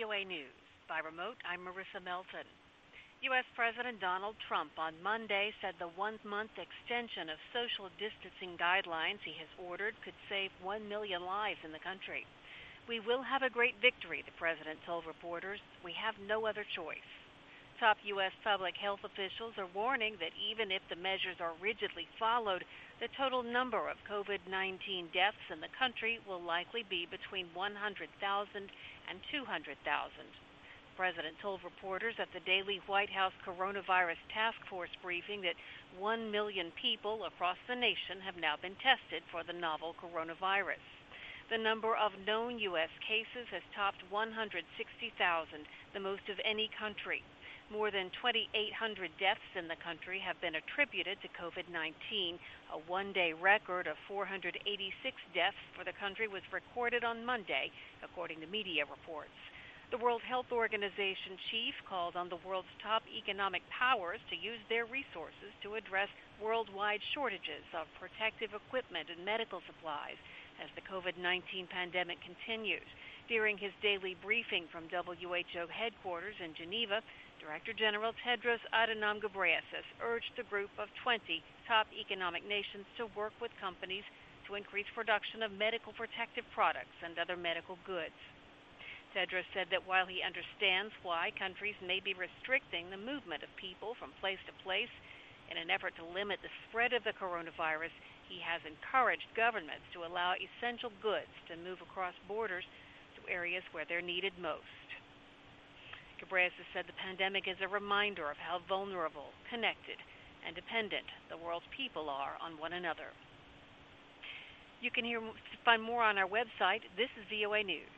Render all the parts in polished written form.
VOA News. By remote, I'm Marissa Melton. U.S. President Donald Trump on Monday said the one-month extension of social distancing guidelines he has ordered could save 1 million lives in the country. We will have a great victory, the president told reporters. We have no other choice. Top U.S. public health officials are warning that even if the measures are rigidly followed, the total number of COVID-19 deaths in the country will likely be between 100,000 and 200,000. The president told reporters at the daily White House Coronavirus Task Force briefing that 1 million people across the nation have now been tested for the novel coronavirus. The number of known U.S. cases has topped 160,000, the most of any country. More than 2,800 deaths in the country have been attributed to COVID-19. A one-day record of 486 deaths for the country was recorded on Monday, according to media reports. The World Health Organization chief called on the world's top economic powers to use their resources to address worldwide shortages of protective equipment and medical supplies as the COVID-19 pandemic continues. During his daily briefing from WHO headquarters in Geneva, Director General Tedros Adhanom Ghebreyesus urged the group of 20 top economic nations to work with companies to increase production of medical protective products and other medical goods. Tedros said that while he understands why countries may be restricting the movement of people from place to place in an effort to limit the spread of the coronavirus, he has encouraged governments to allow essential goods to move across borders to areas where they're needed most. Ghebreyesus said the pandemic is a reminder of how vulnerable, connected, and dependent the world's people are on one another. You can find more on our website. This is VOA News.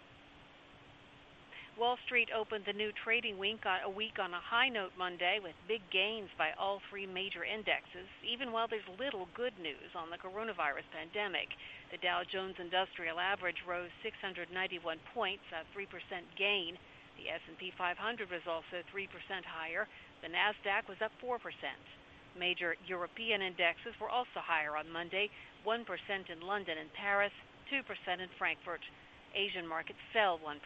Wall Street opened the new trading week on a high note Monday with big gains by all three major indexes, even while there's little good news on the coronavirus pandemic. The Dow Jones Industrial Average rose 691 points, a 3% gain. The S&P 500 was also 3% higher. The Nasdaq was up 4%. Major European indexes were also higher on Monday, 1% in London and Paris, 2% in Frankfurt. Asian markets fell 1%.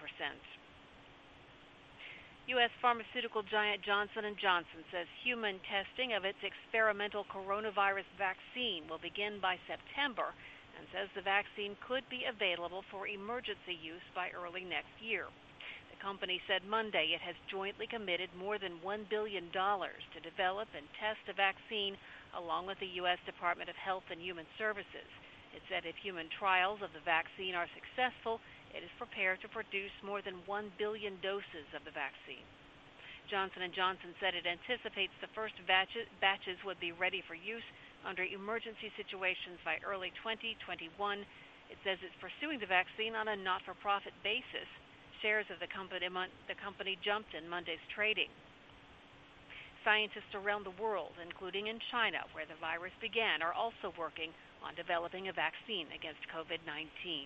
U.S. pharmaceutical giant Johnson & Johnson says human testing of its experimental coronavirus vaccine will begin by September and says the vaccine could be available for emergency use by early next year. The company said Monday it has jointly committed more than $1 billion to develop and test a vaccine along with the U.S. Department of Health and Human Services. It said if human trials of the vaccine are successful, it is prepared to produce more than 1 billion doses of the vaccine. Johnson & Johnson said it anticipates the first batches would be ready for use under emergency situations by early 2021. It says it's pursuing the vaccine on a not-for-profit basis. Shares of the company jumped in Monday's trading. Scientists around the world, including in China, where the virus began, are also working on developing a vaccine against COVID-19.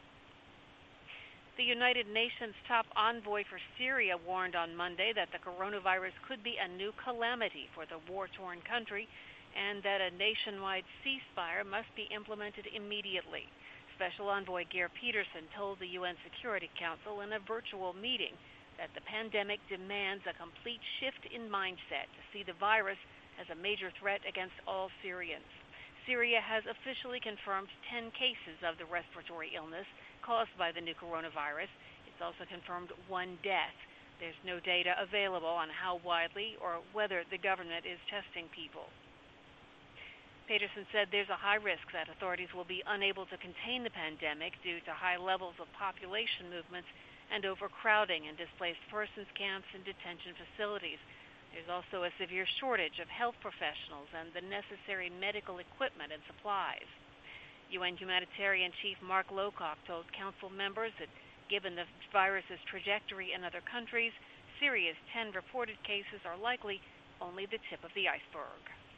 The United Nations top envoy for Syria warned on Monday that the coronavirus could be a new calamity for the war-torn country and that a nationwide ceasefire must be implemented immediately. Special Envoy Geir Peterson told the UN Security Council in a virtual meeting that the pandemic demands a complete shift in mindset to see the virus as a major threat against all Syrians. Syria has officially confirmed 10 cases of the respiratory illness caused by the new coronavirus. It's also confirmed 1 death. There's no data available on how widely or whether the government is testing people. Peterson said there's a high risk that authorities will be unable to contain the pandemic due to high levels of population movements and overcrowding in displaced persons camps and detention facilities. There's also a severe shortage of health professionals and the necessary medical equipment and supplies. UN humanitarian chief Mark Lowcock told council members that given the virus's trajectory in other countries, Syria's 10 reported cases are likely only the tip of the iceberg.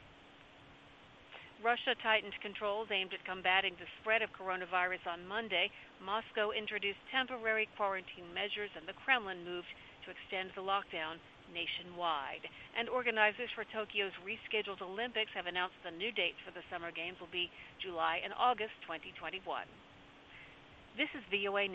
Russia tightened controls aimed at combating the spread of coronavirus on Monday. Moscow introduced temporary quarantine measures, and the Kremlin moved to extend the lockdown nationwide. And organizers for Tokyo's rescheduled Olympics have announced the new dates for the Summer Games will be July and August 2021. This is VOA News.